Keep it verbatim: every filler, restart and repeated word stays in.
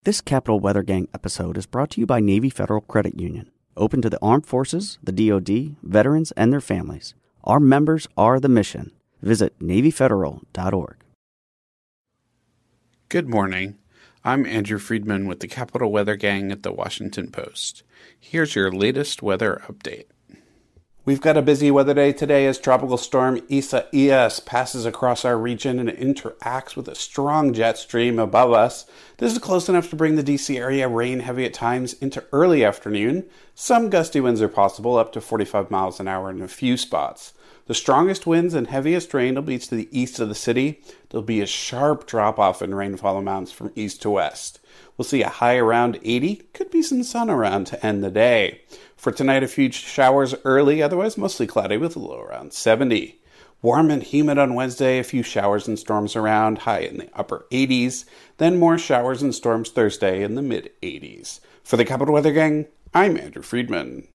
This Capital Weather Gang episode is brought to you by Navy Federal Credit Union, open to the armed forces, the D O D, veterans, and their families. Our members are the mission. Visit navy federal dot org. Good morning. I'm Andrew Friedman with the Capital Weather Gang at the Washington Post. Here's your latest weather update. We've got a busy weather day today as Tropical Storm Isaias passes across our region and interacts with a strong jet stream above us. This is close enough to bring the D C area rain heavy at times into early afternoon. Some gusty winds are possible, up to forty-five miles an hour in a few spots. The strongest winds and heaviest rain will be to the east of the city. There'll be a sharp drop-off in rainfall amounts from east to west. We'll see a high around eighty. Could be some sun around to end the day. For tonight, a few showers early, otherwise mostly cloudy with a low around seventy. Warm and humid on Wednesday, a few showers and storms around, high in the upper eighties. Then more showers and storms Thursday in the mid-eighties. For the Capital Weather Gang, I'm Andrew Friedman.